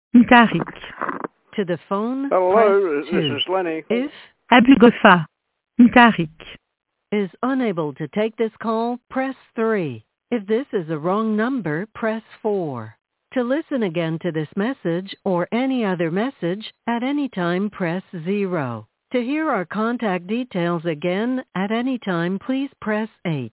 Mtarik. To the phone, Hello, press this 2. is Lenny. If Abugofa. Mtarik. Is unable to take this call, press 3. If this is a wrong number, press 4. To listen again to this message or any other message, at any time press 0. To hear our contact details again, at any time please press 8.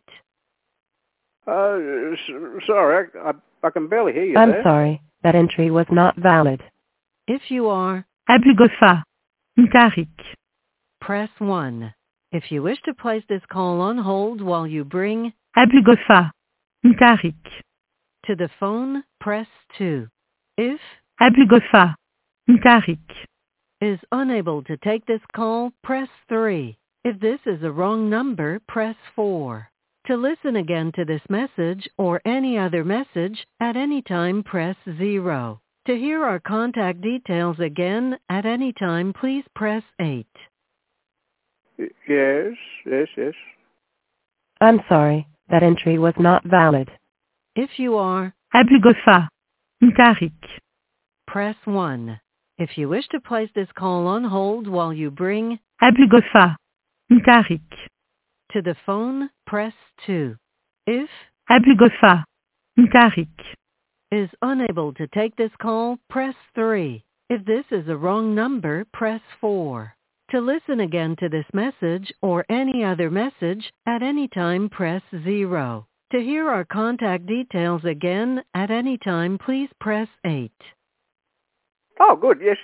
Sorry, I can barely hear you I'm there. sorry, that entry was not valid. If you are Abugofa. Mtarik. Press 1. If you wish to place this call on hold while you bring Abugofa. Mtarik. To the phone, press 2. If Abugofa. Mtarik. Is unable to take this call, press 3. If this is a wrong number, press 4. To listen again to this message or any other message, at any time press 0. To hear our contact details again, at any time please press 8. Yes. I'm sorry, that entry was not valid. If you are Abugofa. Mtarik. Press 1. If you wish to place this call on hold while you bring Abugofa. Mtarik. To the phone, press 2. If Abugofa. Mtarik. Is unable to take this call, press 3. If this is a wrong number, press 4. To listen again to this message or any other message, at any time press 0. To hear our contact details again, at any time please press 8. Oh, good. Yes.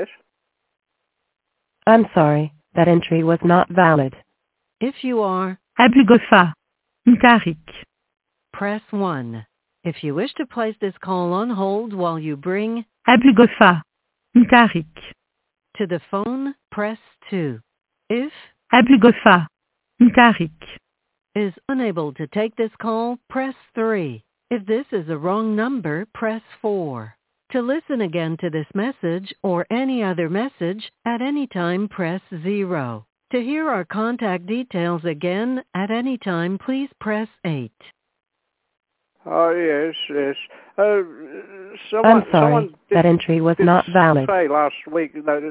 I'm sorry, that entry was not valid. If you are Abugofa. Mtarik. Press 1. If you wish to place this call on hold while you bring Abugofa. Mtarik. To the phone, press 2. If Abugofa. Mtarik. Is unable to take this call, press 3. If this is a wrong number, press 4. To listen again to this message or any other message, at any time press 0. To hear our contact details again, at any time please press 8. Oh, yes. I'm sorry, Someone that entry was not valid. say last week that